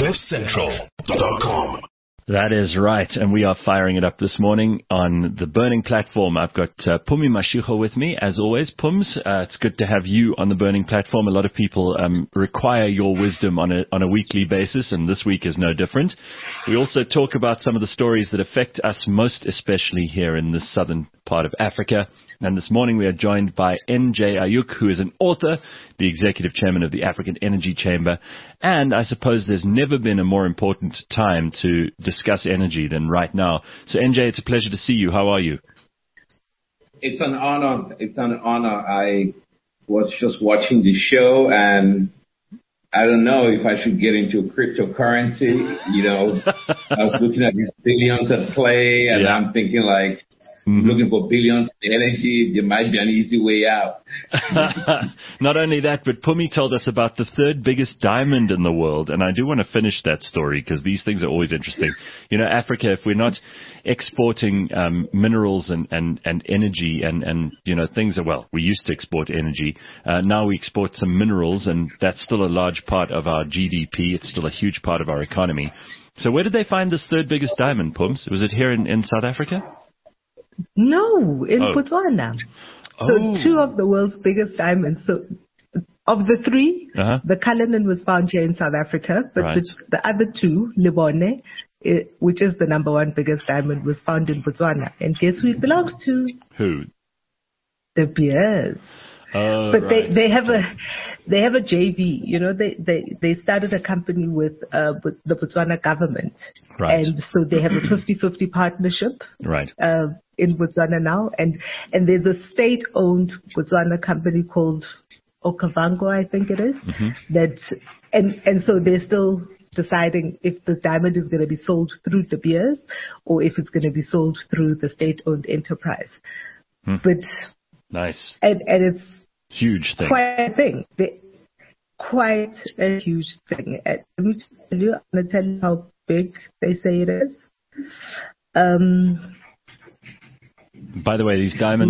CliffCentral.com. That is right, and we are firing it up this morning on the Burning Platform. I've got Phumi Mashego with me, as always. Phums, it's good to have you on the Burning Platform. A lot of people require your wisdom on a weekly basis, and this week is no different. We also talk about some of the stories that affect us most, especially here in the southern part of Africa. And this morning we are joined by NJ Ayuk, who is an author, the executive chairman of the African Energy Chamber. And I suppose there's never been a more important time to discuss energy than right now. So NJ, it's a pleasure to see you. How are you? It's an honor. It's an honor. I was just watching the show and I don't know if I should get into cryptocurrency. You know, I was looking at these billions at play and I'm thinking like, looking for billions in energy, there might be an easy way out. Not only that, but Phumi told us about the third biggest diamond in the world, and I do want to finish that story because these things are always interesting. You know, Africa, if we're not exporting minerals and energy and you know, things are, well, we used to export energy. Now we export some minerals, and that's still a large part of our GDP. It's still a huge part of our economy. So where did they find this third biggest diamond, Phums? Was it here in South Africa? No, in Botswana. So two of the world's biggest diamonds. So of the three, the Cullinan was found here in South Africa, but the other two, Lebone, which is the number one biggest diamond, was found in Botswana. And guess who it belongs to? Who? De Beers. Oh, but they have a JV. You know, they started a company with the Botswana government, and so they have a 50-50 partnership. In Botswana now, and there's a state-owned Botswana company called Okavango, I think it is, that, and so they're still deciding if the diamond is going to be sold through De Beers or if it's going to be sold through the state-owned enterprise. But nice, and it's huge thing, quite a thing. Quite a huge thing. Let me tell you, I'm going to tell you how big they say it is. By the way, these diamonds...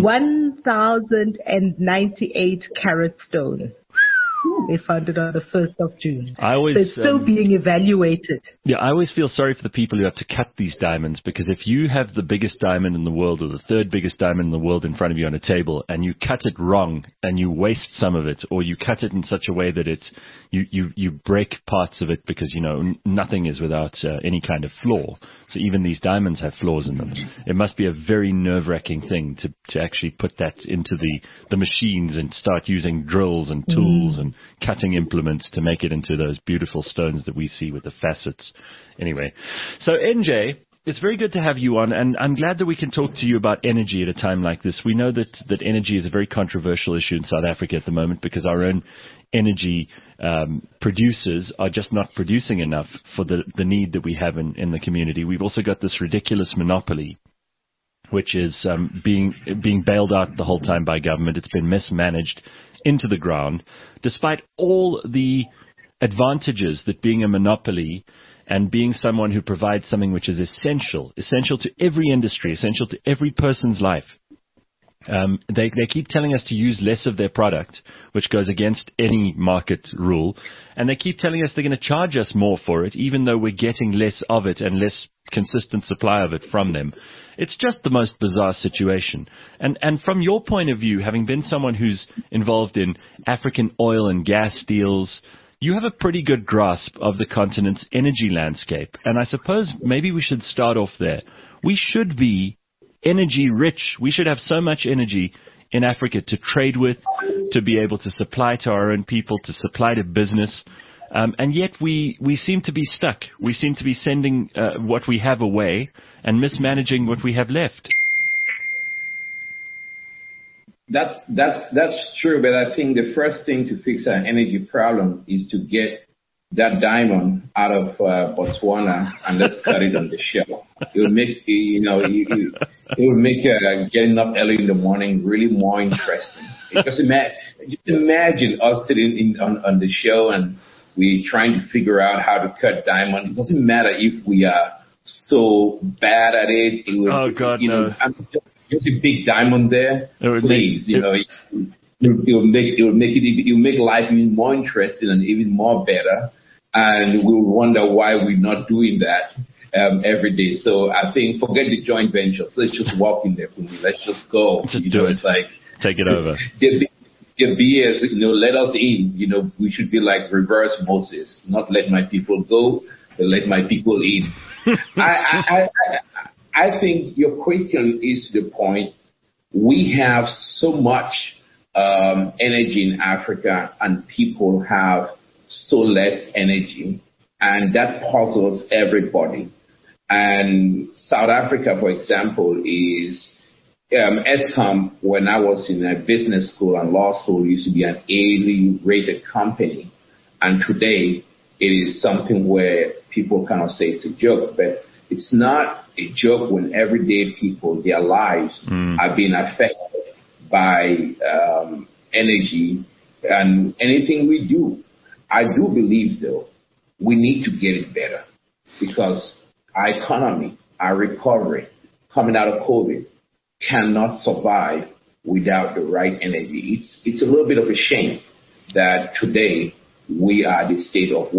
1,098 carat stone. They found it on the 1st of June. So it's still being evaluated. Yeah, I always feel sorry for the people who have to cut these diamonds, because if you have the biggest diamond in the world or the third biggest diamond in the world in front of you on a table and you cut it wrong and you waste some of it, or you cut it in such a way that it's you break parts of it, because, you know, nothing is without any kind of flaw. So even these diamonds have flaws in them. It must be a very nerve-wracking thing to actually put that into the machines and start using drills and tools and cutting implements to make it into those beautiful stones that we see with the facets. Anyway, so NJ, it's very good to have you on, and I'm glad that we can talk to you about energy at a time like this. We know that energy is a very controversial issue in South Africa at the moment, because our own energy producers are just not producing enough for the need that we have in the community. We've also got this ridiculous monopoly, which is being bailed out the whole time by government. It's been mismanaged into the ground, despite all the advantages that being a monopoly and being someone who provides something which is essential to every industry, essential to every person's life. They keep telling us to use less of their product, which goes against any market rule. And they keep telling us they're going to charge us more for it, even though we're getting less of it and less consistent supply of it from them. It's just the most bizarre situation. And from your point of view, having been someone who's involved in African oil and gas deals, you have a pretty good grasp of the continent's energy landscape. And I suppose maybe we should start off there. We should be energy rich. We should have so much energy in Africa to trade with, to be able to supply to our own people, to supply to business. And yet we seem to be stuck. We seem to be sending what we have away and mismanaging what we have left. That's true, but I think the first thing to fix our energy problem is to get that diamond out of Botswana and let's cut it on the shelf. It will make it will make getting up early in the morning really more interesting. Because just imagine us sitting on the show and we're trying to figure out how to cut diamond. It doesn't matter if we are so bad at it. It will, no. Just a big diamond there, please. It will make life even more interesting and even more better. And we'll wonder why we're not doing that every day. So I think forget the joint ventures. Let's just walk in there. Let's just go. Just do it. It's like, take it over. The BS, let us in. We should be like reverse Moses, not let my people go, but let my people in. I think your question is to the point. We have so much energy in Africa, and people have so less energy, and that puzzles everybody. And South Africa, for example, is Eskom. When I was in a business school and law school, used to be an A rated company, and today it is something where people kind of say it's a joke, but it's not a joke when everyday people, their lives are being affected by energy and anything we do. I do believe, though, we need to get it better because our economy, our recovery coming out of COVID cannot survive without the right energy. It's a little bit of a shame that today we are at the state of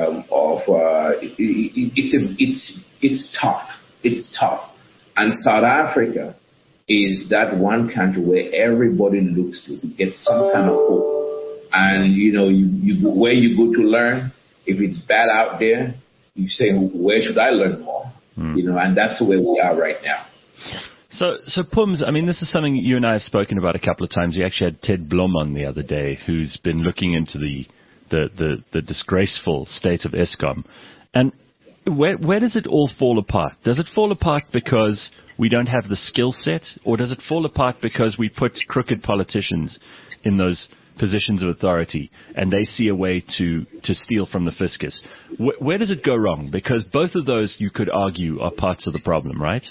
it's tough. It's tough. And South Africa is that one country where everybody looks to get some kind of hope. And, you where you go to learn, if it's bad out there, you say, where should I learn more? And that's where we are right now. So Pums, I mean, this is something you and I have spoken about a couple of times. You actually had Ted Blom on the other day, who's been looking into the disgraceful state of Eskom. And where does it all fall apart? Does it fall apart because we don't have the skill set, or does it fall apart because we put crooked politicians in those positions of authority and they see a way to steal from the fiscus? Where does it go wrong? Because both of those, you could argue, are parts of the problem, right?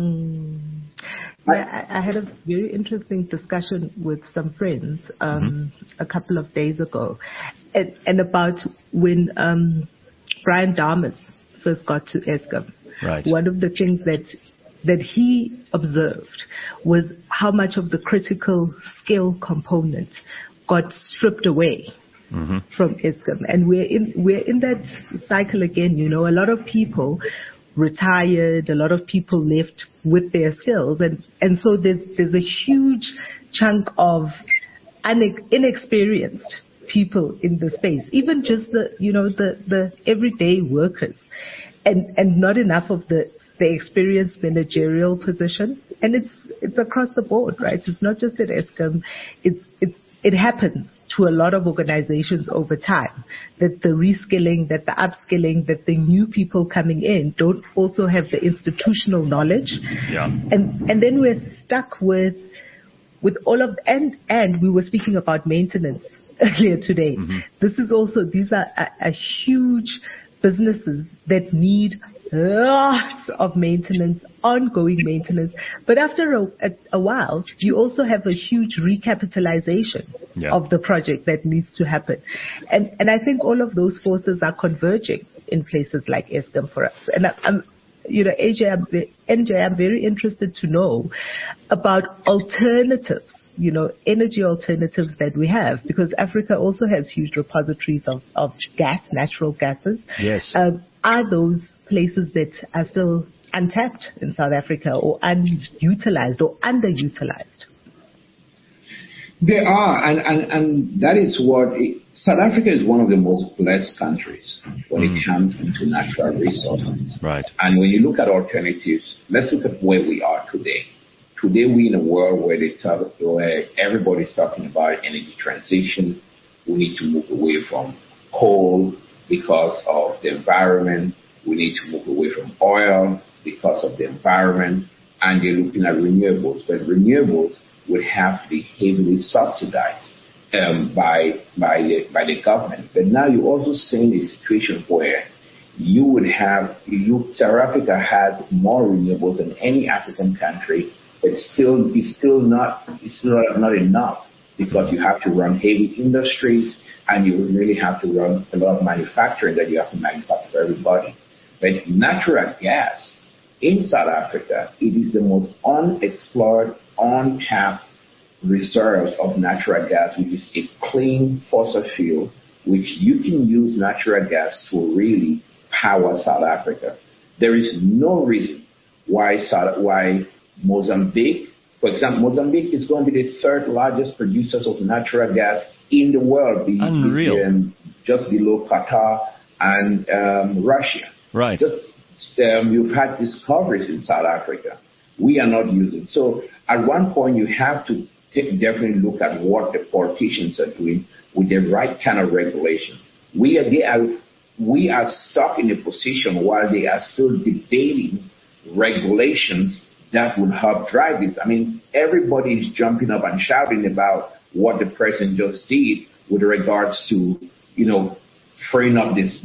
I had a very interesting discussion with some friends a couple of days ago, and about when Brian Dames first got to Eskom. Right. One of the things that he observed was how much of the critical skill component got stripped away from Eskom, and we're in that cycle again. A lot of people retired, a lot of people left with their skills, and so there's a huge chunk of inexperienced people in the space, even just the everyday workers, and not enough of the experienced managerial position. And it's across the board, right? It's not just at Eskom. It happens to a lot of organizations over time, that the reskilling, that the upskilling, that the new people coming in don't also have the institutional knowledge. Yeah. And then we're stuck with all of, and we were speaking about maintenance earlier today. These are huge businesses that need lots of maintenance, ongoing maintenance. But after a while, you also have a huge recapitalization of the project that needs to happen. And I think all of those forces are converging in places like Eskom for us. And NJ, I'm very interested to know about alternatives, energy alternatives that we have, because Africa also has huge repositories of gas, natural gases. Yes. Are those places that are still untapped in South Africa, or unutilized or underutilized? They are, and that is what South Africa is one of the most blessed countries when it comes into natural resources. Right. And when you look at alternatives, let's look at where we are today. Today we're in a world where everybody's talking about energy transition. We need to move away from coal because of the environment. We need to move away from oil because of the environment. And you're looking at renewables. But renewables would have to be heavily subsidized by the government. But now you're also seeing a situation where you would have, South Africa has more renewables than any African country, but it's still not enough, because you have to run heavy industries and you really have to run a lot of manufacturing that you have to manufacture for everybody. But natural gas in South Africa, it is the most unexplored, untapped reserves of natural gas, which is a clean fossil fuel which you can use natural gas to really power South Africa. There is no reason why Mozambique, for example, Mozambique is going to be the third largest producer of natural gas in the world. Unreal. Just below Qatar and Russia. Right. You've had discoveries in South Africa. We are not using. So at one point, you have to definitely look at what the politicians are doing with the right kind of regulations. We are stuck in a position while they are still debating regulations that will help drive this. I mean, everybody is jumping up and shouting about what the president just did with regards to, freeing up this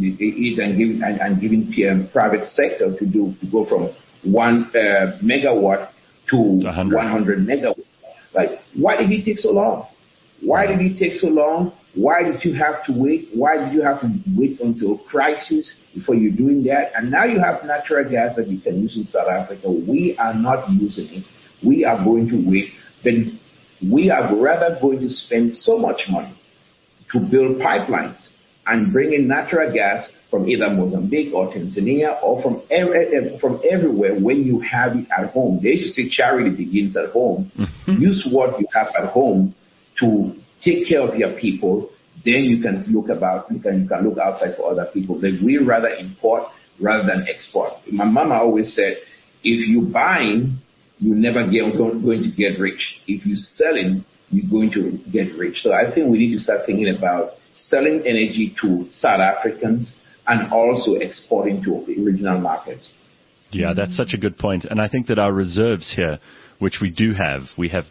and giving private sector to go from 1 megawatt to 100 megawatts. Like, why did it take so long? Why did it take so long? Why did you have to wait? Why did you have to wait until crisis before you're doing that? And now you have natural gas that you can use in South Africa. We are not using it. We are going to wait. Then we are rather going to spend so much money to build pipelines and bring in natural gas from either Mozambique or Tanzania or from everywhere when you have it at home. They used to say charity begins at home. Mm-hmm. Use what you have at home to take care of your people. Then you can look outside for other people. But we rather import rather than export. My mama always said, if you're buying, you're never going to get rich. If you're selling, you're going to get rich. So I think we need to start thinking about selling energy to South Africans and also exporting to the regional markets. Yeah, that's such a good point. And I think that our reserves here, which we do have, we have,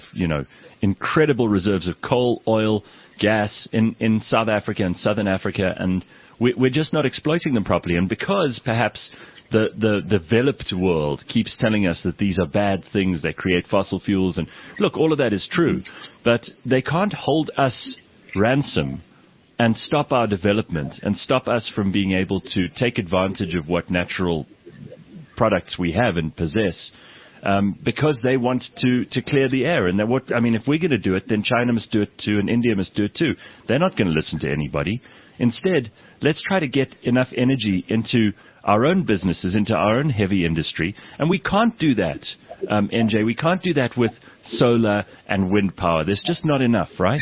incredible reserves of coal, oil, gas in South Africa and Southern Africa, and we're just not exploiting them properly. And because perhaps the developed world keeps telling us that these are bad things, they create fossil fuels, and look, all of that is true, but they can't hold us ransom and stop our development and stop us from being able to take advantage of what natural products we have and possess, because they want to clear the air. And if we're going to do it, then China must do it too, and India must do it too. They're not going to listen to anybody. Instead, let's try to get enough energy into our own businesses, into our own heavy industry. And we can't do that, NJ. We can't do that with solar and wind power. There's just not enough, right?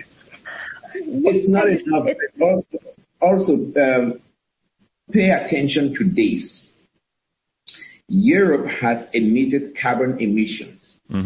It's not enough. Also, pay attention to this. Europe has emitted carbon emissions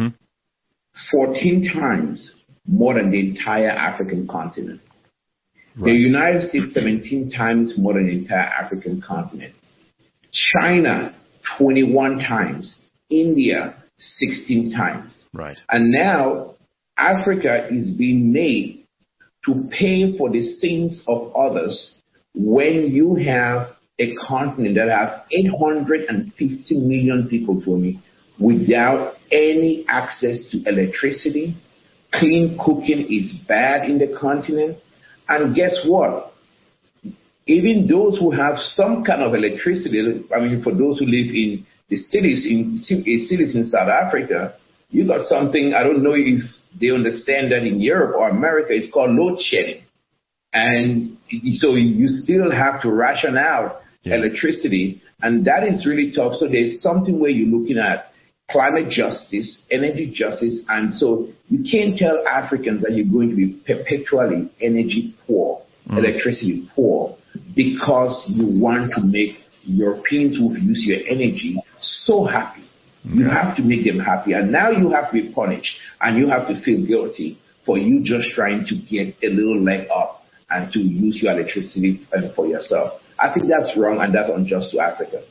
14 times more than the entire African continent. Right. The United States 17 times more than the entire African continent. China 21 times. India 16 times. Right. And now Africa is being made to pay for the sins of others when you have a continent that has 850 million people, without any access to electricity. Clean cooking is bad in the continent. And guess what? Even those who have some kind of electricity, for those who live in the cities in South Africa, you got something, I don't know if they understand that in Europe or America, it's called load shedding. And so you still have to ration out electricity, and that is really tough. So there's something where you're looking at climate justice, energy justice, and so you can't tell Africans that you're going to be perpetually energy poor, electricity poor, because you want to make Europeans who use your energy so happy. You have to make them happy, and now you have to be punished, and you have to feel guilty for you just trying to get a little leg up and to use your electricity for yourself. I think that's wrong, and that's unjust to Africa.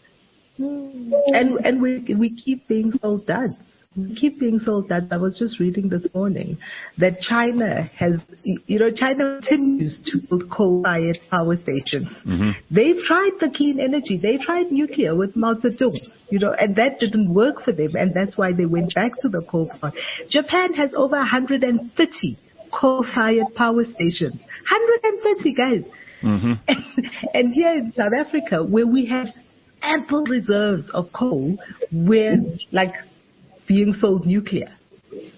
And we keep being sold duds. We keep being sold duds. I was just reading this morning that China continues to build coal-fired power stations. They've tried the clean energy. They tried nuclear with Mao Zedong, and that didn't work for them, and that's why they went back to the coal power. Japan has over 130 coal-fired power stations. 130, guys. And here in South Africa, where we have ample reserves of coal, we're like being sold nuclear.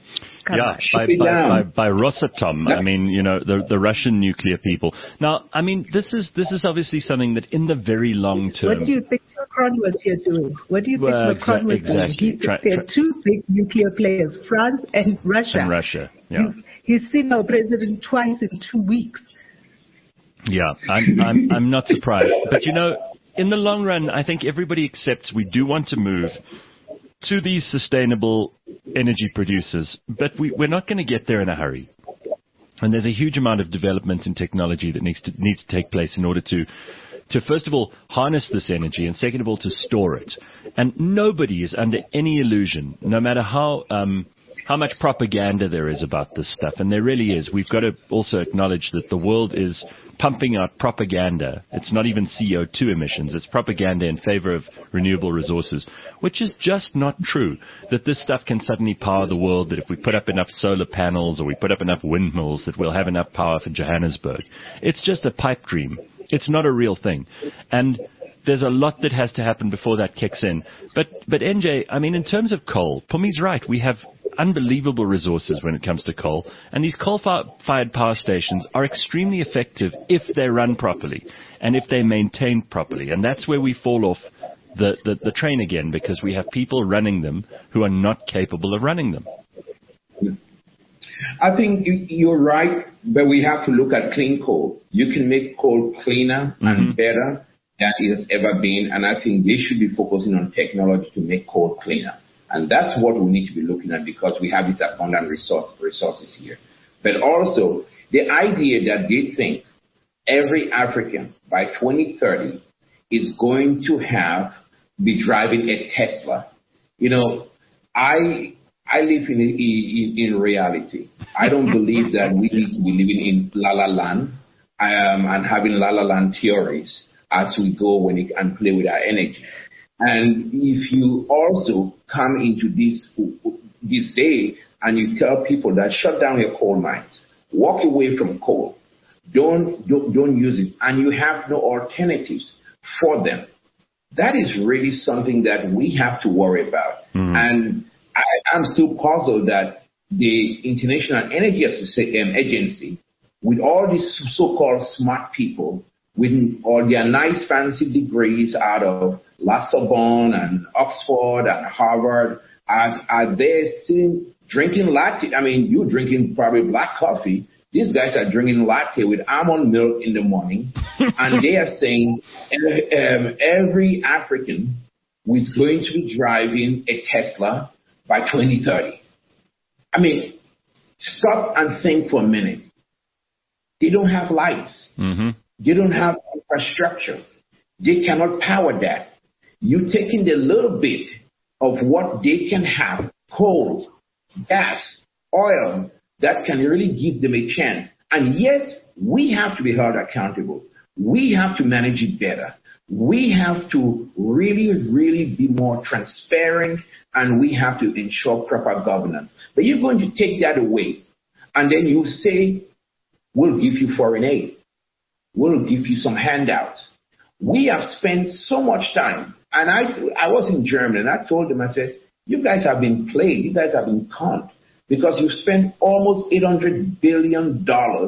come out. By Rosatom. I mean, the Russian nuclear people. Now, I mean, this is obviously something that in the very long term. What do you think Macron was here doing? What do you think Macron was doing? There are two big nuclear players, France and Russia. Yeah. He's seen our president twice in 2 weeks. Yeah, I'm not surprised. But in the long run, I think everybody accepts we do want to move to these sustainable energy producers, but we're not going to get there in a hurry. And there's a huge amount of development and technology that needs to take place in order to first of all harness this energy, and second of all to store it. And nobody is under any illusion, no matter how much propaganda there is about this stuff, and there really is. We've got to also acknowledge that the world is pumping out propaganda. It's not even CO2 emissions. It's propaganda in favor of renewable resources, which is just not true, that this stuff can suddenly power the world, that if we put up enough solar panels or we put up enough windmills, that we'll have enough power for Johannesburg. It's just a pipe dream. It's not a real thing. And there's a lot that has to happen before that kicks in. But NJ, I mean, in terms of coal, Pumi's right. We have unbelievable resources when it comes to coal, and these coal-fired power stations are extremely effective if they're run properly and if they're maintained properly. And that's where we fall off the train again, because we have people running them who are not capable of running them. I think you're right, but we have to look at clean coal. You can make coal cleaner and better than it has ever been, and I think they should be focusing on technology to make coal cleaner. And that's what we need to be looking at, because we have these abundant resources here. But also, the idea that they think every African by 2030 is going to be driving a Tesla. I live in reality. I don't believe that we need to be living in La La Land and having La La Land theories as we go and play with our energy. And if you also come into this day and you tell people that shut down your coal mines, walk away from coal, don't use it, and you have no alternatives for them, that is really something that we have to worry about. And I'm still puzzled that the International Energy Agency, with all these so-called smart people, with all their nice fancy degrees out of La Sorbonne and Oxford and Harvard, are they sitting drinking latte? I mean, you're drinking probably black coffee. These guys are drinking latte with almond milk in the morning, and they are saying every African is going to be driving a Tesla by 2030. I mean, stop and think for a minute. They don't have lights. They don't have infrastructure. They cannot power that. You're taking the little bit of what they can have, coal, gas, oil, that can really give them a chance. And yes, we have to be held accountable. We have to manage it better. We have to really, really be more transparent, and we have to ensure proper governance. But you're going to take that away, and then you say, we'll give you foreign aid. We'll give you some handouts. We have spent so much time, and I was in Germany, and I told them, I said, you guys have been played. You guys have been conned, because you spent almost $800 billion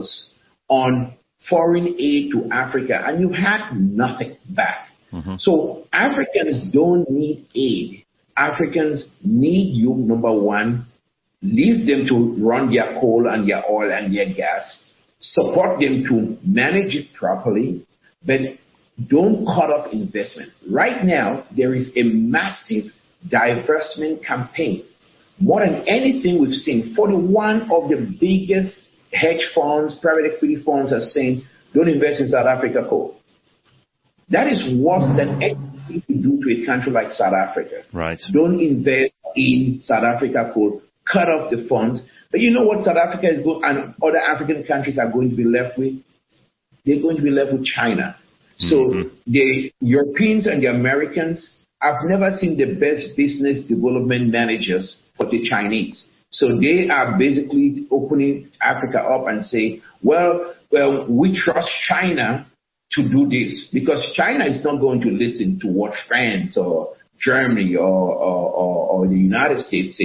on foreign aid to Africa, and you had nothing back. So Africans don't need aid. Africans need you, number one, leave them to run their coal and their oil and their gas, support them to manage it properly, but don't cut off investment. Right now, there is a massive divestment campaign. More than anything we've seen, 41 of the biggest hedge funds, private equity funds are saying, don't invest in South Africa coal. That is worse than anything to do to a country like South Africa. Right. Don't invest in South Africa coal. Cut off the funds. But you know what South Africa is going, and other African countries are going to be left with? They're going to be left with China. So the Europeans and the Americans, I've never seen the best business development managers for the Chinese. So they are basically opening Africa up and say, well, we trust China to do this, because China is not going to listen to what France or Germany or the United States says.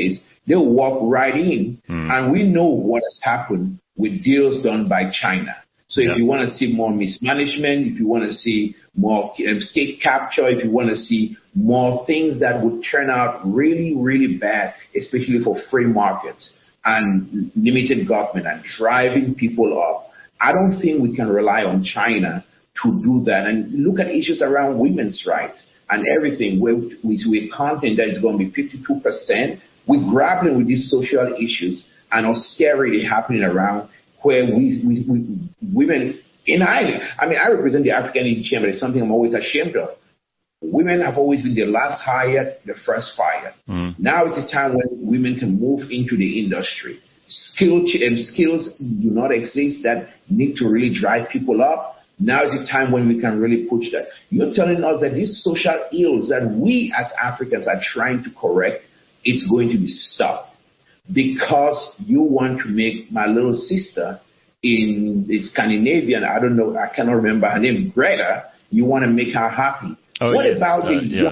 They'll walk right in. And we know what has happened with deals done by China. So if you want to see more mismanagement, if you want to see more state capture, if you want to see more things that would turn out really, really bad, especially for free markets and limited government and driving people up, I don't think we can rely on China to do that. And look at issues around women's rights and everything. We're content that is going to be 52%. We're grappling with these social issues and austerity happening around where women in Ireland. I mean, I represent the African Energy Chamber. It's something I'm always ashamed of. Women have always been the last hired, the first fired. Now it's a time when women can move into the industry. Skills do not exist that need to really drive people up. Now is the time when we can really push that. You're telling us that these social ills that we as Africans are trying to correct, it's going to be stopped because you want to make my little sister in Scandinavian, I don't know, I cannot remember her name, Greta, you want to make her happy. Oh, what yes. about the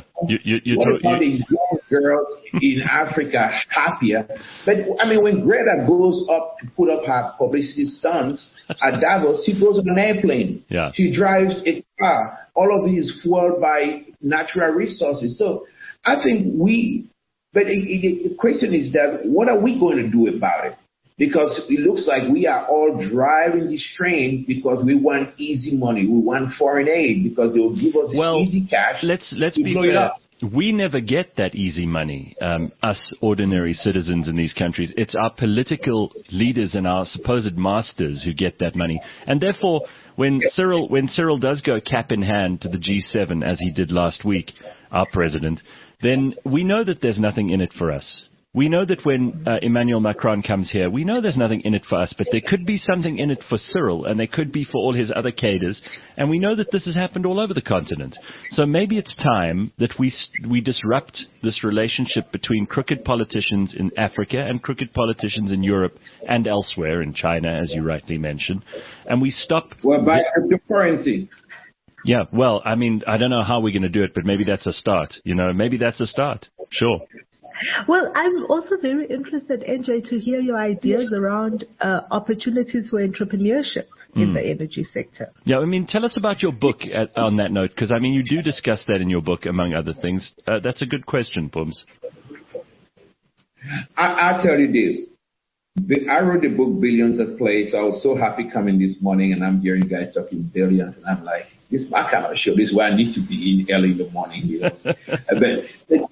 young girls in Africa happier? But I mean, when Greta goes up to put up her publicity stunts at Davos, she goes on an airplane. Yeah. She drives a car. All of these fueled by natural resources. So I think but the question is that what are we going to do about it? Because it looks like we are all driving this train because we want easy money. We want foreign aid because they will give us easy cash. Let's be fair. We never get that easy money, us ordinary citizens in these countries. It's our political leaders and our supposed masters who get that money. And therefore, when Cyril does go cap in hand to the G7, as he did last week, our president, then we know that there's nothing in it for us. We know that when Emmanuel Macron comes here, we know there's nothing in it for us, but there could be something in it for Cyril, and there could be for all his other cadres, and we know that this has happened all over the continent. So maybe it's time that we disrupt this relationship between crooked politicians in Africa and crooked politicians in Europe and elsewhere, in China, as you rightly mentioned, and we stop... Well, by cryptocurrency. Yeah, well, I mean, I don't know how we're going to do it, but maybe that's a start. Maybe that's a start. Sure. Well, I'm also very interested, NJ, to hear your ideas around opportunities for entrepreneurship in the energy sector. Yeah, I mean, tell us about your book on that note, because, I mean, you do discuss that in your book, among other things. That's a good question, Pums. I'll tell you this. I wrote the book Billions at Play, so I was so happy coming this morning, and I'm hearing you guys talking billions, and I'm like, this is my kind of show. This is where I need to be in early in the morning, but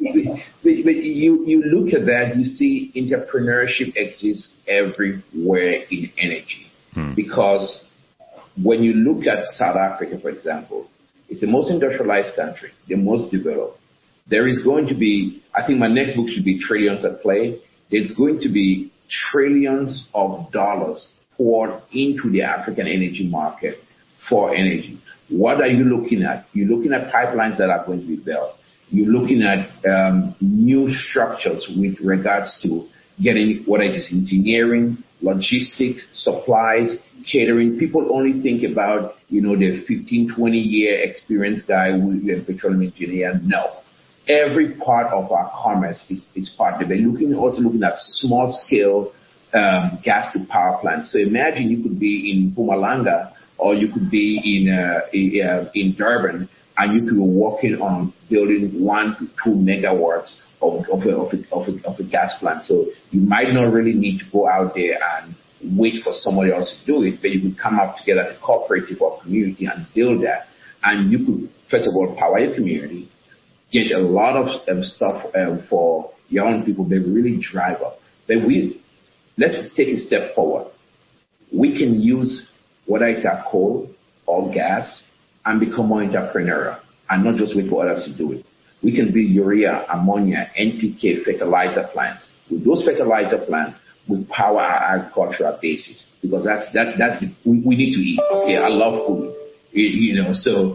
you look at that, you see entrepreneurship exists everywhere in energy. Because when you look at South Africa, for example, it's the most industrialized country, the most developed. There is going to be, I think my next book should be Trillions at Play. There's going to be trillions of dollars poured into the African energy market for energy. What are you looking at? You're looking at pipelines that are going to be built. You're looking at new structures with regards to getting what it is engineering, logistics, supplies, catering. People only think about, the 15, 20-year experienced guy who is a petroleum engineer. No. Every part of our commerce is part of it. Also looking at small-scale gas to power plants. So imagine you could be in Mpumalanga or you could be in Durban, and you could be working on building 1 to 2 megawatts of a gas plant. So you might not really need to go out there and wait for somebody else to do it, but you could come up together as a cooperative or community and build that. And you could, first of all, power your community, get a lot of stuff for young people, but really drive up. But let's take a step forward. We can use whether it's our coal or gas and become more entrepreneurial and not just wait for others to do it. We can build urea, ammonia, NPK fertilizer plants. With those fertilizer plants, we power our agricultural basis because that's we need to eat. Okay, I love food. So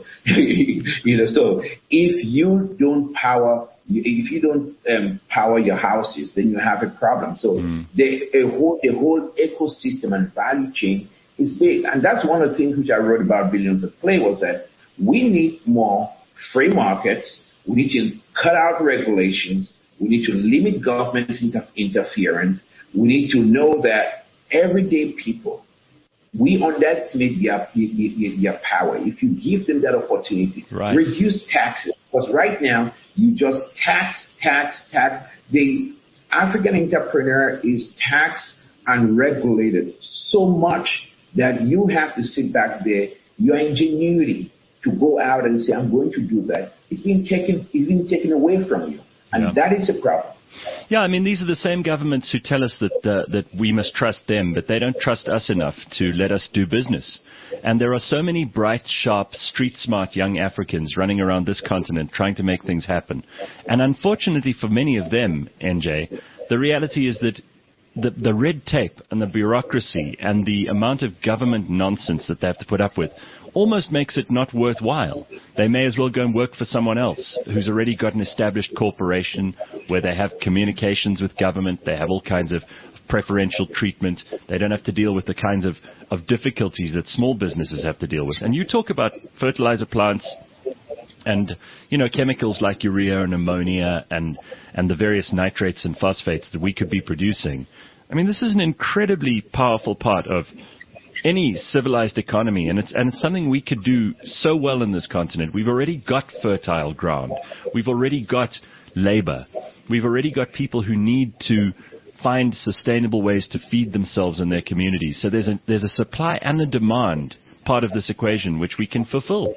if you don't power your houses, then you have a problem. So the whole ecosystem and value chain is big, and that's one of the things which I wrote about Billions at Play was that we need more free markets. We need to cut out regulations. We need to limit government interference. We need to know that everyday people, we underestimate their power. If you give them that opportunity, reduce taxes. Because right now, you just tax. The African entrepreneur is taxed and regulated so much that you have to sit back there. Your ingenuity to go out and say, I'm going to do that, it's been taken away from you. And that is a problem. Yeah, I mean, these are the same governments who tell us that we must trust them, but they don't trust us enough to let us do business. And there are so many bright, sharp, street-smart young Africans running around this continent trying to make things happen. And unfortunately for many of them, NJ, the reality is that the red tape and the bureaucracy and the amount of government nonsense that they have to put up with almost makes it not worthwhile. They may as well go and work for someone else who's already got an established corporation where they have communications with government, they have all kinds of preferential treatment, they don't have to deal with the kinds of difficulties that small businesses have to deal with. And you talk about fertilizer plants and, chemicals like urea and ammonia and the various nitrates and phosphates that we could be producing. I mean, this is an incredibly powerful part of any civilized economy, and it's something we could do so well in this continent. We've already got fertile ground. We've already got labor. We've already got people who need to find sustainable ways to feed themselves and their communities. So there's a supply and a demand part of this equation which we can fulfill.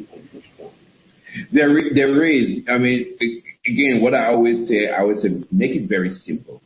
There is. I mean, again, what I would say, make it very simple.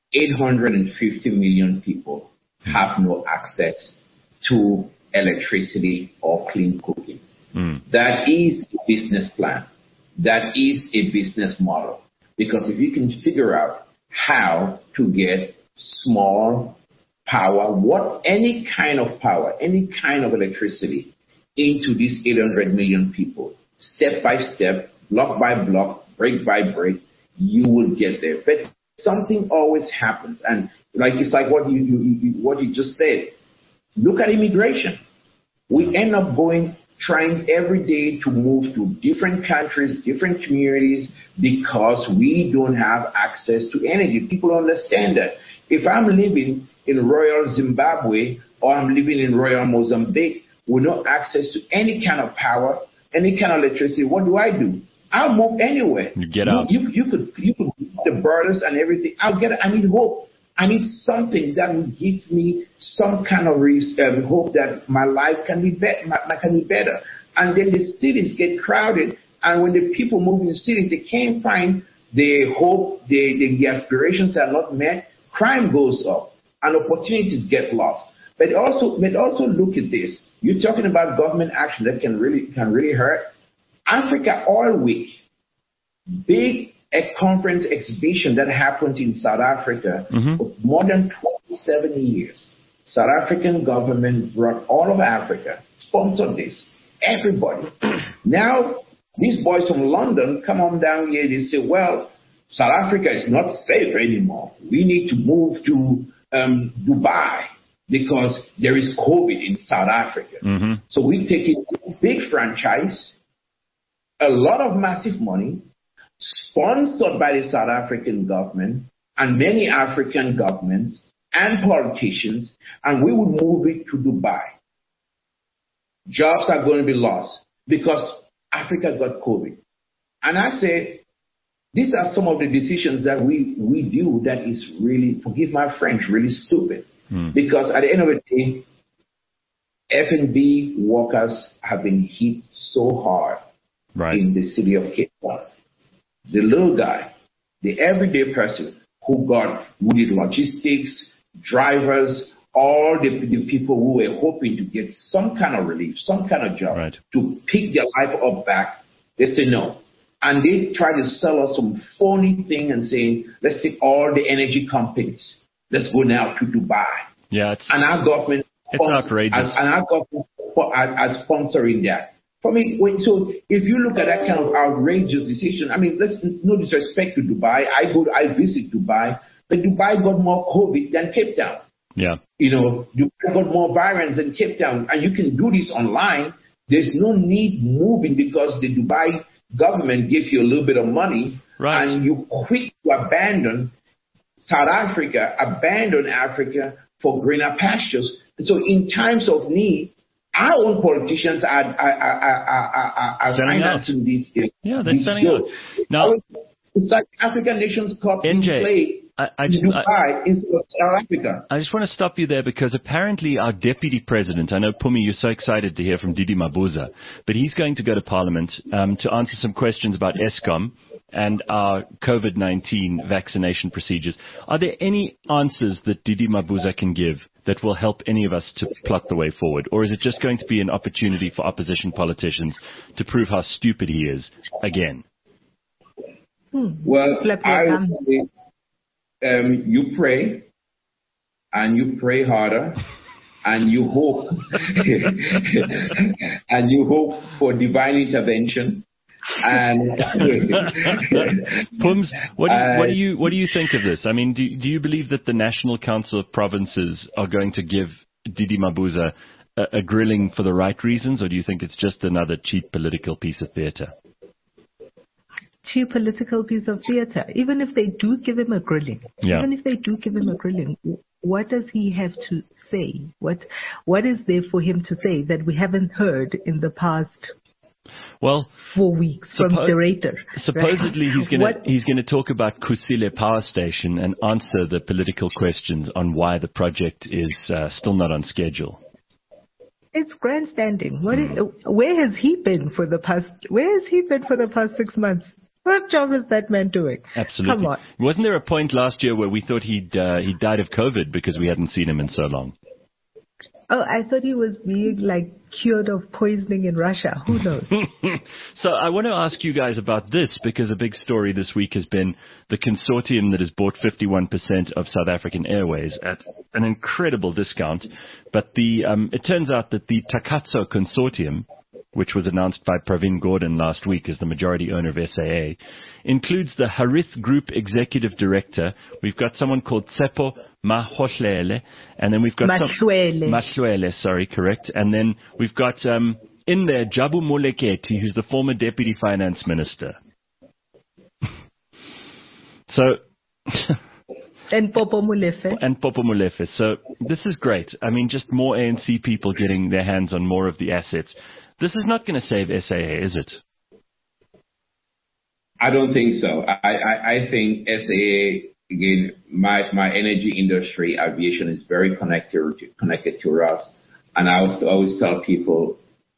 850 million people have no access to electricity or clean cooking. That is a business plan. That is a business model. Because if you can figure out how to get small power, any kind of power, any kind of electricity into these 800 million people, step by step, block by block, break by break, you will get there. But something always happens. And it's like what you just said. Look at immigration. We end up trying every day to move to different countries, different communities, because we don't have access to energy. People understand that. If I'm living in Royal Zimbabwe or I'm living in Royal Mozambique with no access to any kind of power, any kind of electricity, what do? I'll move anywhere. You get out. You could the borders and everything. I need hope. I need something that will give me some kind of hope that my life can be better. And then the cities get crowded, and when the people move in the cities, they can't find the hope, the aspirations are not met. Crime goes up, and opportunities get lost. But also look at this. You're talking about government action that can really hurt. Africa Oil Week, big conference exhibition that happened in South Africa for more than 27 years. South African government brought all of Africa, sponsored this, everybody. Now, these boys from London come on down here, they say, well, South Africa is not safe anymore. We need to move to Dubai because there is COVID in South Africa. So we take a big franchise, a lot of massive money, sponsored by the South African government and many African governments and politicians, and we would move it to Dubai. Jobs are going to be lost because Africa got COVID. And I say, these are some of the decisions that we do that is really, forgive my French, really stupid. Because at the end of the day, F&B workers have been hit so hard in the city of Cape Town. The little guy, the everyday person who did logistics, drivers, all the people who were hoping to get some kind of relief, some kind of job to pick their life up back, they say no. And they try to sell us some phony thing and saying, let's take all the energy companies. Let's go now to Dubai. Yeah, and our government, it's outrageous. And our government are sponsoring that. For me, so if you look at that kind of outrageous decision, I mean, let's no disrespect to Dubai. I visit Dubai, but Dubai got more COVID than Cape Town. Yeah. Dubai got more variants than Cape Town, and you can do this online. There's no need moving because the Dubai government gives you a little bit of money Right. And you quit to abandon South Africa, abandon Africa for greener pastures. So in times of need, our own politicians are financing these. Yeah, they're selling out. Now, it's like African Nations Cup being played in Dubai instead of South Africa. I just want to stop you there because apparently our deputy president, I know, Pumi, you're so excited to hear from Didi Mabuza, but he's going to go to Parliament to answer some questions about Eskom and our COVID-19 vaccination procedures. Are there any answers that Didi Mabuza can give that will help any of us to plot the way forward? Or is it just going to be an opportunity for opposition politicians to prove how stupid he is again? Well, I would say, you pray, and you pray harder, and you hope, and you hope for divine intervention. And Pums, what do you think of this? I mean, do you believe that the National Council of Provinces are going to give Didi Mabuza a grilling for the right reasons, or do you think it's just another cheap political piece of theatre? Cheap political piece of theatre. Even if they do give him a grilling, what does he have to say? What is there for him to say that we haven't heard in the past? 4 weeks from the Director. Supposedly he's going to talk about Kusile Power Station and answer the political questions on why the project is still not on schedule. It's grandstanding. Where has he been for the past 6 months? What job is that man doing? Absolutely. Come on. Wasn't there a point last year where we thought he died of COVID because we hadn't seen him in so long? Oh, I thought he was being cured of poisoning in Russia. Who knows? So I want to ask you guys about this because a big story this week has been the consortium that has bought 51% of South African Airways at an incredible discount. But it turns out that the Takatso consortium, which was announced by Pravin Gordhan last week as the majority owner of SAA, includes the Harith Group Executive Director. We've got someone called Tsepo Mahohlele, and then we've got Mahlwele, sorry, correct. And then we've got in there Jabu Moleketi, who's the former Deputy Finance Minister. So... And Popo Molefe. So this is great. I mean, just more ANC people getting their hands on more of the assets. This is not going to save SAA, is it? I don't think so. I think SAA, again, my energy industry, aviation is very connected to us. And I always tell people,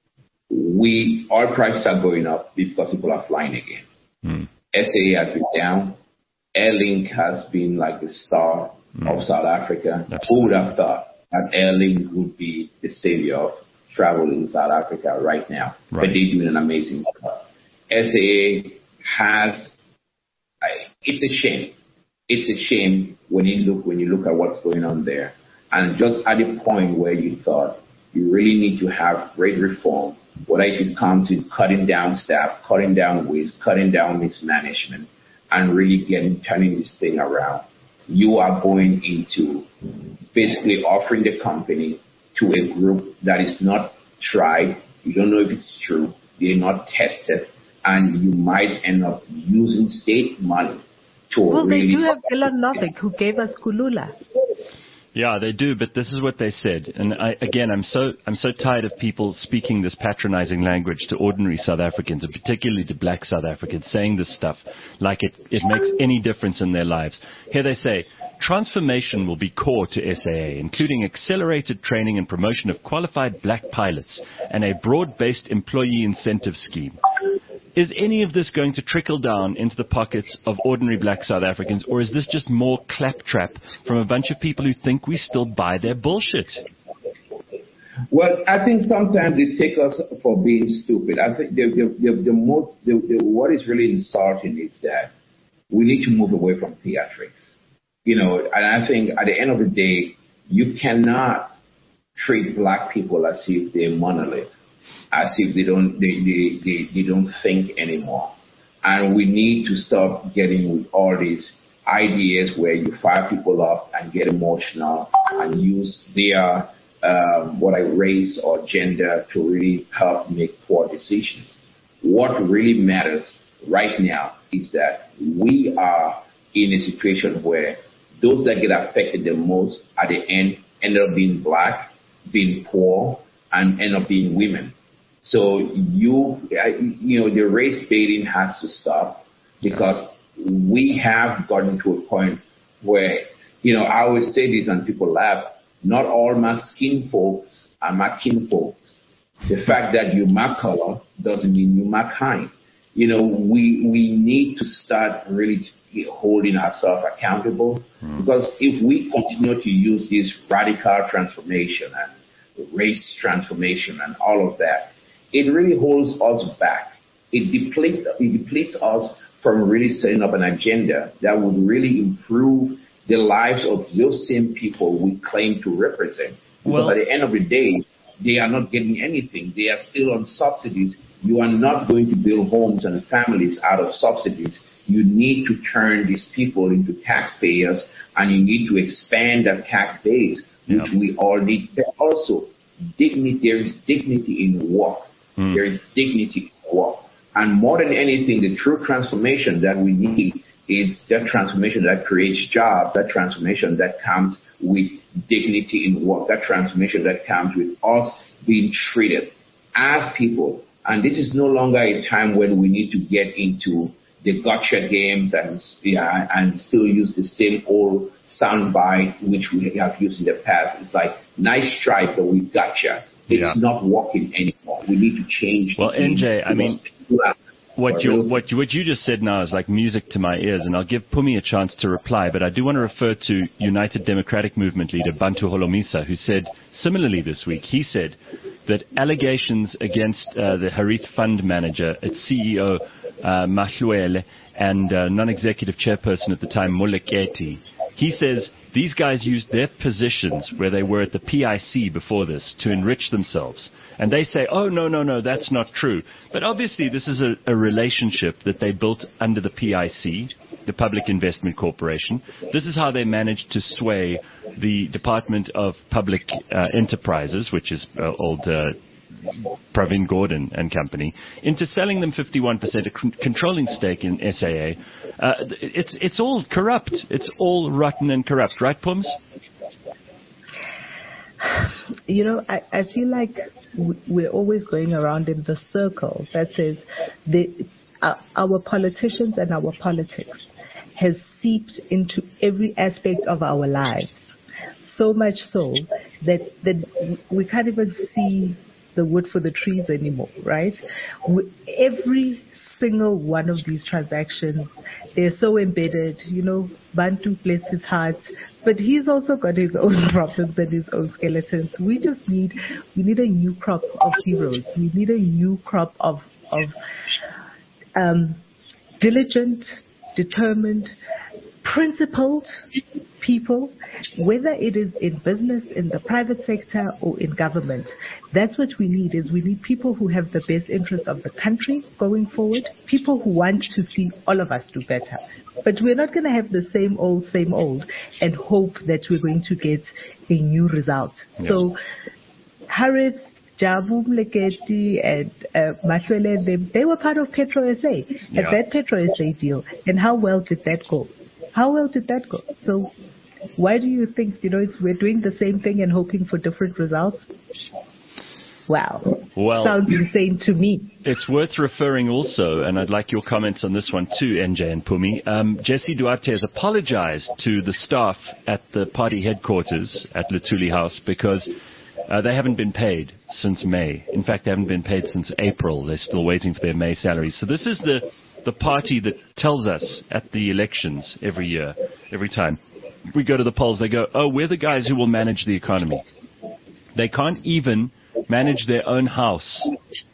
oil prices are going up because people are flying again. SAA has been down. Airlink has been like the star of South Africa. Absolutely. Who would have thought that Airlink would be the savior of travel in South Africa right now? Right. But they're doing an amazing job. SAA has, it's a shame. It's a shame when you look at what's going on there. And just at the point where you thought you really need to have great reform, whether it comes to cutting down staff, cutting down waste, cutting down mismanagement, and really turning this thing around, you are going into basically offering the company to a group that is not tried. You don't know if it's true. They're not tested. And you might end up using state money to they do have Elon Musk who gave us Kulula. Yeah, they do, but this is what they said. And I'm so tired of people speaking this patronizing language to ordinary South Africans, and particularly to black South Africans, saying this stuff like it makes any difference in their lives. Here they say, transformation will be core to SAA, including accelerated training and promotion of qualified black pilots and a broad-based employee incentive scheme. Is any of this going to trickle down into the pockets of ordinary black South Africans, or is this just more claptrap from a bunch of people who think we still buy their bullshit? Well, I think sometimes it takes us for being stupid. I think what is really insulting is that we need to move away from theatrics. And I think at the end of the day, you cannot treat black people as if they're monolith, as if they don't think anymore. And we need to stop getting with all these ideas where you fire people up and get emotional and use their race or gender to really help make poor decisions. What really matters right now is that we are in a situation where those that get affected the most at the end up being black, being poor, and end up being women. So the race baiting has to stop, because we have gotten to a point where, I always say this and people laugh, not all my skin folks are my kin folks. The fact that you're my color doesn't mean you're my kind. We need to start really holding ourselves accountable, because if we continue to use this radical transformation and race transformation and all of that, it really holds us back. It depletes us from really setting up an agenda that would really improve the lives of those same people we claim to represent. Because at the end of the day, they are not getting anything. They are still on subsidies. You are not going to build homes and families out of subsidies. You need to turn these people into taxpayers, and you need to expand that tax base, which we all need. But also, there is dignity in work. There is dignity in work. And more than anything, the true transformation that we need is that transformation that creates jobs, that transformation that comes with dignity in work, that transformation that comes with us being treated as people. And this is no longer a time when we need to get into the gotcha games and still use the same old soundbite which we have used in the past. It's like, nice try, but we gotcha. It's not working anymore. We need to change. Well, NJ, I mean, what you just said now is like music to my ears, and I'll give Phumi a chance to reply, but I do want to refer to United Democratic Movement leader Bantu Holomisa, who said similarly this week. He said that allegations against the Harith Fund manager, its CEO Mahluele, and non-executive chairperson at the time Moleketi, he says these guys used their positions where they were at the PIC before this to enrich themselves. And they say, oh, no, that's not true. But obviously this is a relationship that they built under the PIC, the Public Investment Corporation. This is how they managed to sway the Department of Public Enterprises, which is old Pravin Gordhan and company, into selling them 51%, a controlling stake in SAA. It's all corrupt. It's all rotten and corrupt. Right, Pums? I feel like we're always going around in the circle that says our politicians and our politics has seeped into every aspect of our lives. So much so that we can't even see the wood for the trees anymore, right? Every single one of these transactions, they're so embedded. Bantu, bless his heart, but he's also got his own problems and his own skeletons. We need a new crop of heroes. We need a new crop of diligent, determined, principled people, whether it is in business, in the private sector, or in government. That's what we need. We need people who have the best interest of the country going forward, people who want to see all of us do better. But we're not going to have the same old, and hope that we're going to get a new result. Yes. So, Harith, Jabu Moleketi, and Mahluele, they were part of Petro SA, at that Petro SA deal. And how well did that go? So why do you think, we're doing the same thing and hoping for different results? Wow. Well, sounds insane to me. It's worth referring also, and I'd like your comments on this one too, NJ and Phumi. Jesse Duarte has apologized to the staff at the party headquarters at Luthuli House because they haven't been paid since May. In fact, they haven't been paid since April. They're still waiting for their May salaries. So this is the party that tells us at the elections every year, every time we go to the polls, they go, oh, we're the guys who will manage the economy. They can't even manage their own house.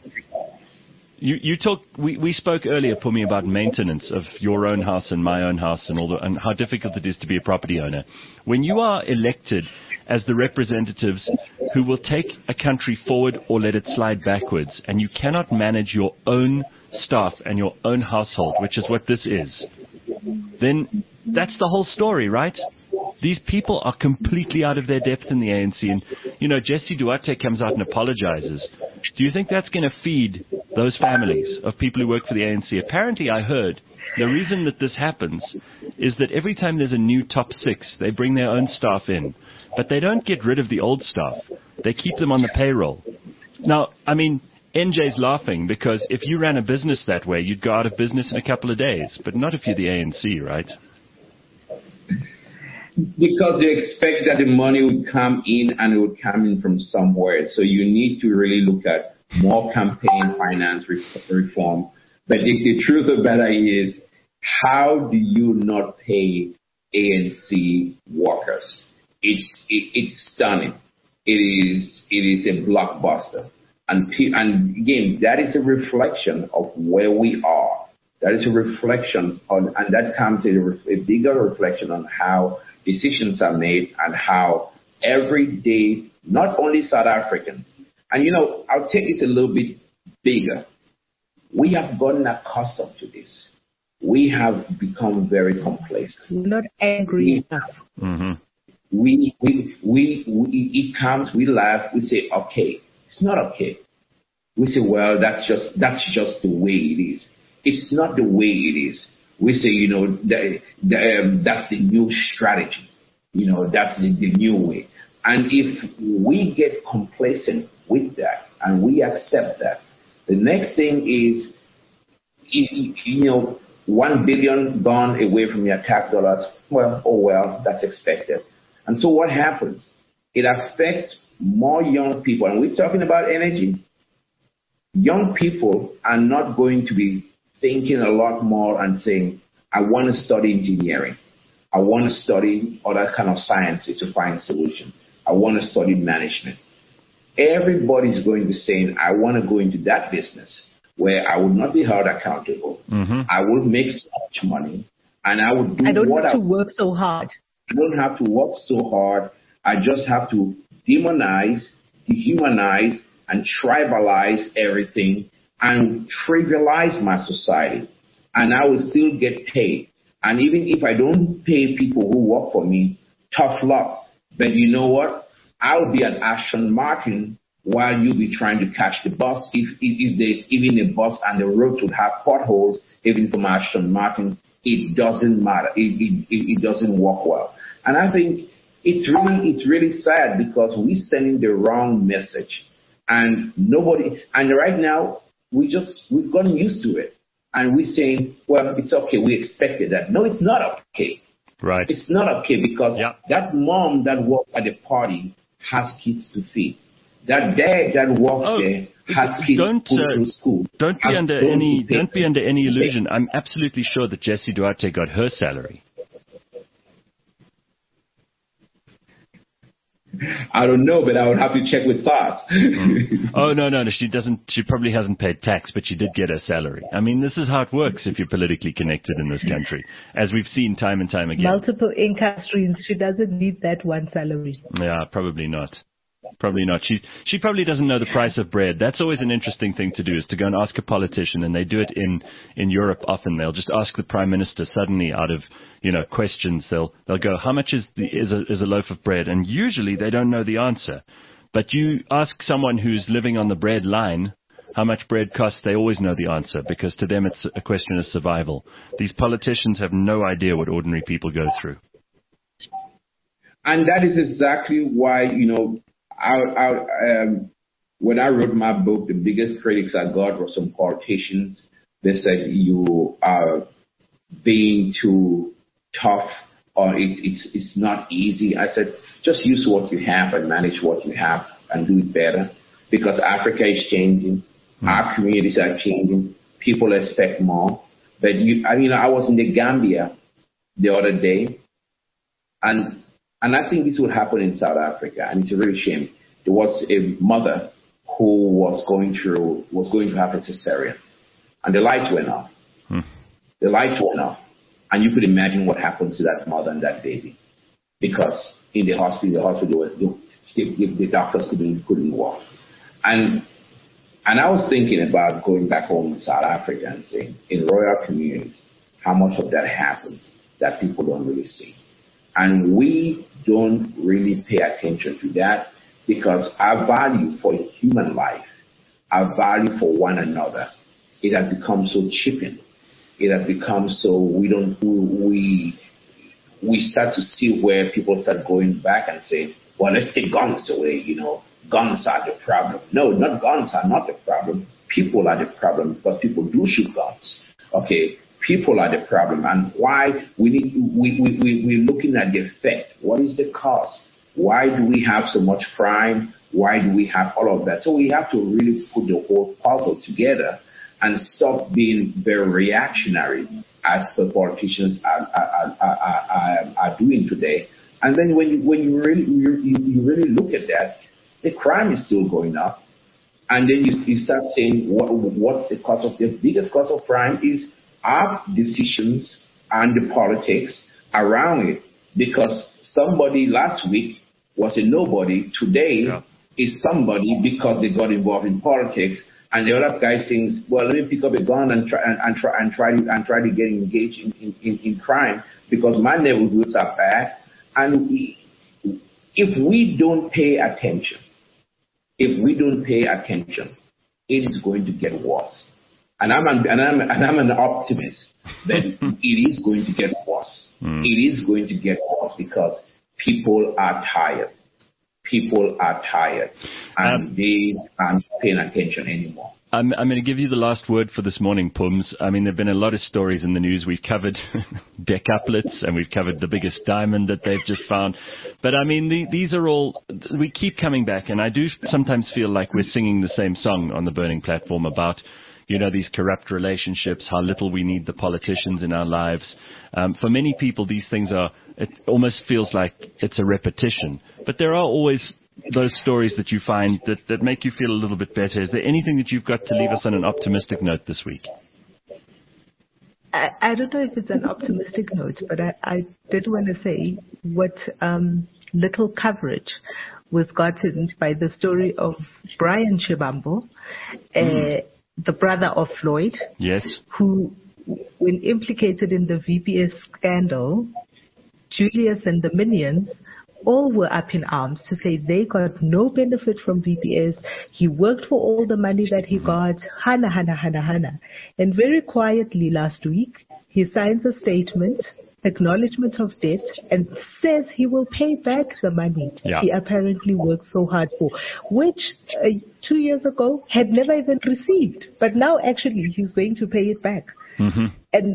We spoke earlier, Phumi, about maintenance of your own house and my own house and how difficult it is to be a property owner. When you are elected as the representatives who will take a country forward or let it slide backwards, and you cannot manage your own staff and your own household, which is what this is, then that's the whole story, right? These people are completely out of their depth in the ANC. And, Jesse Duarte comes out and apologizes. Do you think that's going to feed those families of people who work for the ANC. Apparently, I heard the reason that this happens is that every time there's a new top 6, they bring their own staff in, but they don't get rid of the old staff. They keep them on the payroll. Now, I mean, NJ's laughing because if you ran a business that way, you'd go out of business in a couple of days, but not if you're the ANC, right? Because they expect that the money would come in and it would come in from somewhere. So you need to really look at more campaign finance reform. But the truth of the matter is, how do you not pay ANC workers? It's stunning. It is a blockbuster. And again, that is a reflection of where we are. That is a reflection on, and that comes a bigger reflection on how decisions are made and how every day, not only South Africans, and I'll take it a little bit bigger. We have gotten accustomed to this. We have become very complacent. We're not angry enough. Mm-hmm. It comes, we laugh, we say, okay. It's not okay. We say, well, that's just the way it is. It's not the way it is. We say, that's the new strategy. That's the new way. And if we get complacent with that and we accept that, the next thing is, 1 billion gone away from your tax dollars. Well, that's expected. And so what happens? It affects more young people. And we're talking about energy. Young people are not going to be thinking a lot more and saying, I want to study engineering. I want to study other kind of sciences to find solutions. I want to study management. Everybody's going to be saying, I want to go into that business where I would not be held accountable. Mm-hmm. I will make so much money, and I would do I don't have to work so hard. I don't have to work so hard. I just have to demonize, dehumanize, and tribalize everything and trivialize my society. And I will still get paid. And even if I don't pay people who work for me, tough luck. But you know what? I'll be at Aston Martin while you'll be trying to catch the bus. If there's even a bus and the road would have potholes, even from Aston Martin, it doesn't matter. It doesn't work well. And I think it's really sad because we're sending the wrong message. And right now, we've gotten used to it. And we're saying, well, it's okay. We expected that. No, it's not okay. Right. It's not okay because that mom that works at the party has kids to feed. That dad that works there has kids to put through school. Don't be under any illusion. I'm absolutely sure that Jessie Duarte got her salary. I don't know, but I would have to check with SARS. Oh, no, she doesn't. She probably hasn't paid tax, but she did get her salary. I mean, this is how it works if you're politically connected in this country, as we've seen time and time again. Multiple income streams. She doesn't need that one salary. Yeah, probably not. Probably not. She probably doesn't know the price of bread. That's always an interesting thing to do, is to go and ask a politician, and they do it in Europe often. They'll just ask the prime minister suddenly out of questions. They'll go, how much is a loaf of bread? And usually they don't know the answer. But you ask someone who's living on the bread line how much bread costs, they always know the answer, because to them it's a question of survival. These politicians have no idea what ordinary people go through. And that is exactly why, when I wrote my book, the biggest critics I got were some politicians. They said you are being too tough, or it's not easy. I said, just use what you have and manage what you have and do it better, because Africa is changing. Our communities are changing. People expect more. But I was in the Gambia the other day, and I think this would happen in South Africa, and it's a real shame. There was a mother who was going to have a cesarean, and the lights went off. The lights went off, and you could imagine what happened to that mother and that baby, because in the hospital the doctors couldn't walk. And I was thinking about going back home in South Africa and saying, in rural communities, how much of that happens that people don't really see. And we don't really pay attention to that, because our value for human life our value for one another, it has become so cheapened. It has become so we start to see where people start going back and saying, well, let's take guns away, guns are the problem. No, not guns are not the problem. People are the problem because people do shoot guns. Okay, people are the problem. And why we're looking at the effect. What is the cause? Why do we have so much crime? Why do we have all of that? So we have to really put the whole puzzle together and stop being very reactionary as the politicians are doing today. And then when you really look at that, the crime is still going up. And then you start saying what's the cause of the biggest cause of crime is our decisions and the politics around it. Because somebody last week was a nobody, today is somebody because they got involved in politics. And the other guy says, well, let me pick up a gun and try to get engaged in crime because my neighborhoods are bad. And if we don't pay attention, it is going to get worse. And I'm an optimist that it is going to get worse. It is going to get worse because people are tired. People are tired, and they aren't paying attention anymore. I'm going to give you the last word for this morning, Pums. I mean, there have been a lot of stories in the news. We've covered decaplets, and we've covered the biggest diamond that they've just found. But, I mean, these are all, we keep coming back, and I do sometimes feel like we're singing the same song on the Burning Platform about, these corrupt relationships, how little we need the politicians in our lives. For many people, these things it almost feels like it's a repetition. But there are always those stories that you find that make you feel a little bit better. Is there anything that you've got to leave us on an optimistic note this week? I don't know if it's an optimistic note, but I did want to say what little coverage was gotten by the story of Brian Chibambo, the brother of Floyd, yes, who, when implicated in the VPS scandal, Julius and the minions all were up in arms to say they got no benefit from VPS. He worked for all the money that he got. Hana. And very quietly last week, he signs a statement, acknowledgement of debt, and says he will pay back the money he apparently worked so hard for, which 2 years ago had never even received. But now actually he's going to pay it back. Mm-hmm. And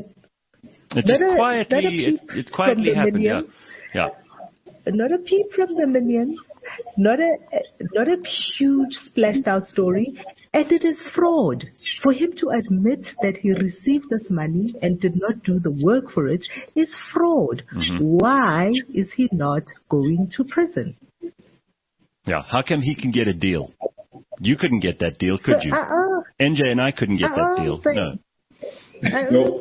it quietly happened. Yeah. Not a peep from the minions, not a huge splashed out story, and it is fraud. For him to admit that he received this money and did not do the work for it is fraud. Mm-hmm. Why is he not going to prison? Yeah, how come he can get a deal? You couldn't get that deal, could you? NJ and I couldn't get that deal. No.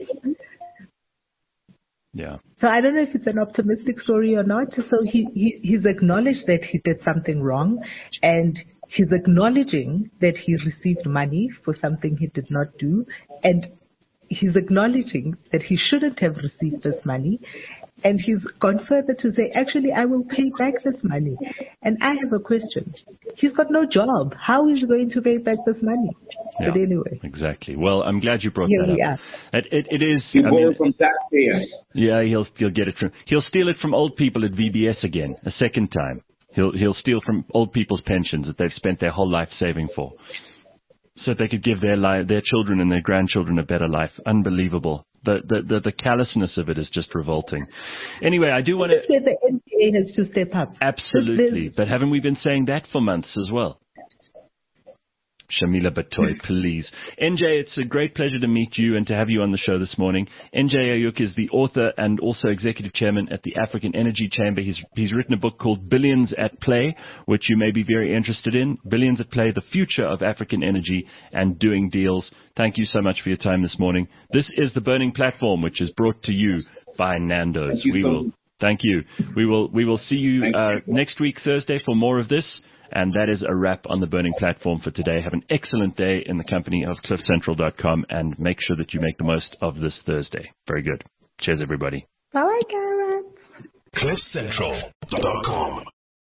Yeah. So I don't know if it's an optimistic story or not. So he's acknowledged that he did something wrong, and he's acknowledging that he received money for something he did not do, and he's acknowledging that he shouldn't have received this money. And he's gone further to say, actually, I will pay back this money. And I have a question. He's got no job. How is he going to pay back this money? Yeah, but anyway. Exactly. Well, I'm glad you brought that up. It is. He borrowed from taxpayers. Yeah, he'll get it from. He'll steal it from old people at VBS again, a second time. He'll steal from old people's pensions that they've spent their whole life saving for, so they could give their children and their grandchildren a better life. Unbelievable. The callousness of it is just revolting. Anyway, I do want to... This is where the NPA has to step up. Absolutely. But haven't we been saying that for months as well? Shamila Batoy, please. NJ, it's a great pleasure to meet you and to have you on the show this morning. NJ Ayuk is the author and also executive chairman at the African Energy Chamber. He's written a book called Billions at Play, which you may be very interested in. Billions at Play, the future of African energy and doing deals. Thank you so much for your time this morning. This is The Burning Platform, which is brought to you by Nando's. Thank you. We will see you next week, Thursday, for more of this. And that is a wrap on The Burning Platform for today. Have an excellent day in the company of CliffCentral.com, and make sure that you make the most of this Thursday. Very good. Cheers, everybody. Bye, Garrett. CliffCentral.com